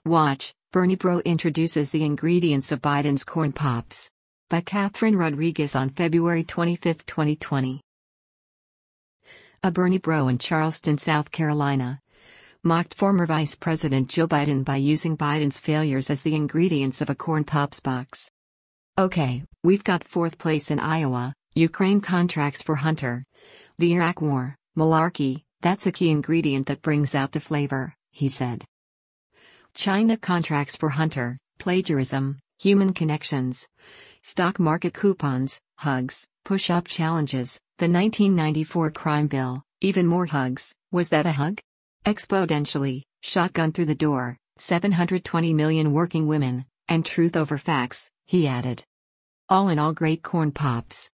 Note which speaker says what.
Speaker 1: Watch, Bernie Bro introduces the ingredients of Biden's corn pops. By Catherine Rodriguez on February 25, 2020. A Bernie Bro in Charleston, South Carolina, mocked former Vice President Joe Biden by using Biden's failures as the ingredients of a corn pops box. Okay, we've got fourth place in Iowa, Ukraine contracts for Hunter. The Iraq War, malarkey, that's a key ingredient that brings out the flavor, he said. China contracts for Hunter, plagiarism, human connections. Stock market coupons, hugs, push-up challenges, the 1994 crime bill, even more hugs, was that a hug? Exponentially, shotgun through the door, 720 million working women, and truth over facts, he added. All in all, great corn pops.